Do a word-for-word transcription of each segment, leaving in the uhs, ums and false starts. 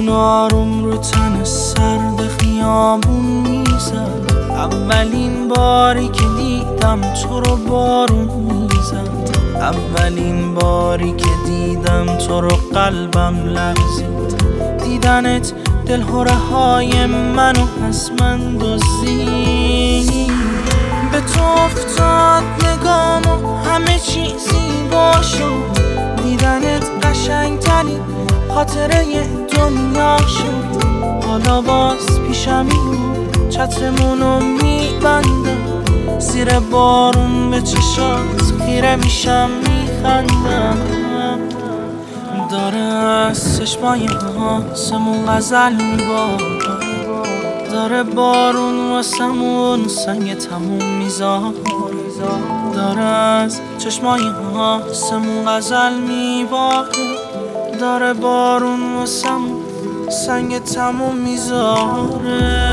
بارون آروم رو تن سرد خیابون میزد. اولین باری که دیدم تو رو بارون میزد. اولین باری که دیدم تو رو قلبم لرزید. دیدنت دلهره های منو از من دزدید. به تو افتاد نگام و همه چیزی با شد. دیدنت قشنگترین خاطره دنیا شد. حالا باز پیشمی چترمونو میبندم. زیر بارون به چشات خیره میشم میخندم. داره از چشمای آسمون غزل میباره. داره بارون واسمون سنگ تموم میذاره. داره از چشمای آسمون غزل میباره. داره بارون واسمون سنگ تموم میذاره.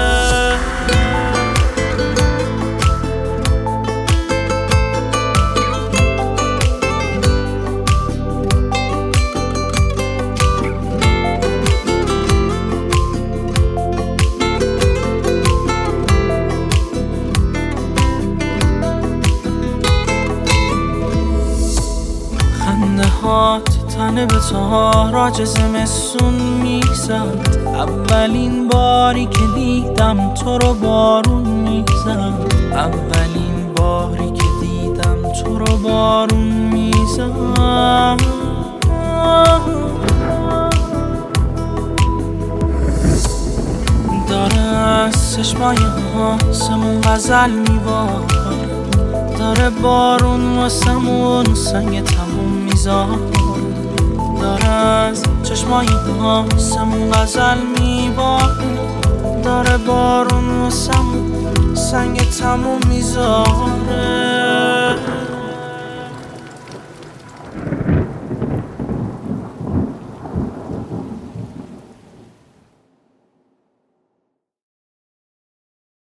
تنه به تاراج زمستون میزد. اولین باری که دیدم تو رو بارون میزد. اولین باری که دیدم تو رو بارون میزد. داره از چشمای آسمون غزل میباره. داره بارون واسمون سنگ تموم میذاره. داره از چشمای آسمون غزل میباره. داره بارون واسمون سنگ تموم میذاره.